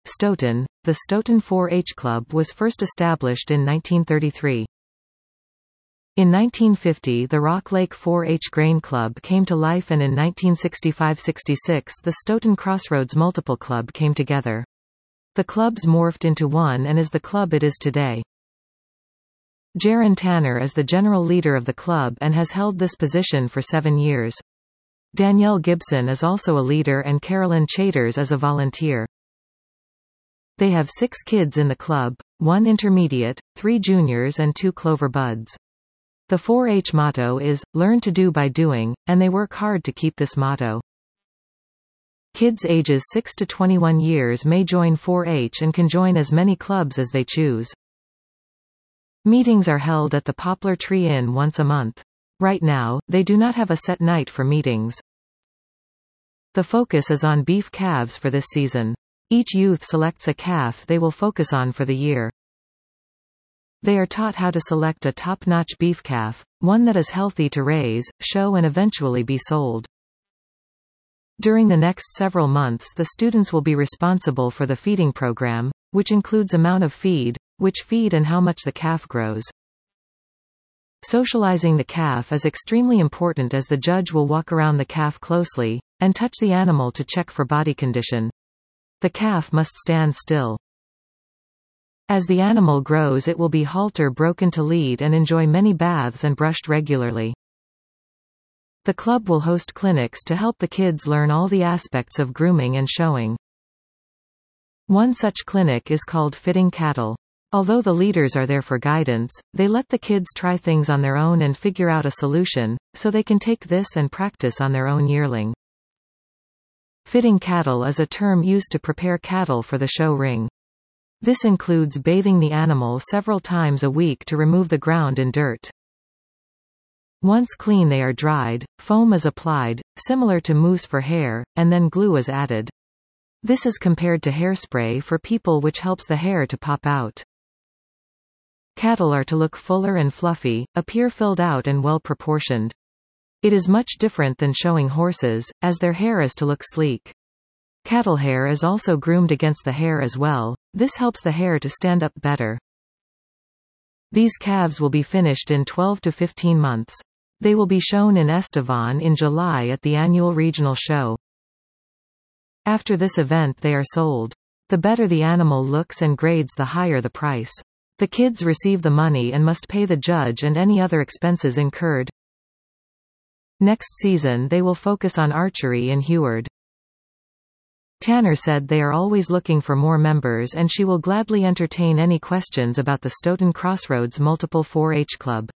Stoughton. The Stoughton 4-H Club was first established in 1933. In 1950 the Rock Lake 4-H Grain Club came to life, and in 1965–66 the Stoughton Crossroads Multiple Club came together. The clubs morphed into one and is the club it is today. Jaron Tanner is the general leader of the club and has held this position for 7 years. Danielle Gibson is also a leader and Carolyn Chaters is a volunteer. They have 6 kids in the club, 1 intermediate, 3 juniors and 2 Clover buds. The 4-H motto is, "Learn to do by doing," and they work hard to keep this motto. Kids ages 6 to 21 years may join 4-H and can join as many clubs as they choose. Meetings are held at the Poplar Tree Inn once a month. Right now, they do not have a set night for meetings. The focus is on beef calves for this season. Each youth selects a calf they will focus on for the year. They are taught how to select a top-notch beef calf, one that is healthy to raise, show and eventually be sold. During the next several months the students will be responsible for the feeding program, which includes amount of feed, which feed and how much the calf grows. Socializing the calf is extremely important, as the judge will walk around the calf closely, and touch the animal to check for body condition. The calf must stand still. As the animal grows it will be halter broken to lead and enjoy many baths and brushed regularly. The club will host clinics to help the kids learn all the aspects of grooming and showing. One such clinic is called Fitting Cattle. Although the leaders are there for guidance, they let the kids try things on their own and figure out a solution, so they can take this and practice on their own yearling. Fitting cattle is a term used to prepare cattle for the show ring. This includes bathing the animal several times a week to remove the ground and dirt. Once clean they are dried, foam is applied, similar to mousse for hair, and then glue is added. This is compared to hairspray for people, which helps the hair to pop out. Cattle are to look fuller and fluffy, appear filled out and well proportioned. It is much different than showing horses, as their hair is to look sleek. Cattle hair is also groomed against the hair as well. This helps the hair to stand up better. These calves will be finished in 12 to 15 months. They will be shown in Estevan in July at the annual regional show. After this event they are sold. The better the animal looks and grades, the higher the price. The kids receive the money and must pay the judge and any other expenses incurred. Next season they will focus on archery in Heward. Tanner said they are always looking for more members and she will gladly entertain any questions about the Stoughton Crossroads Multiple 4-H Club.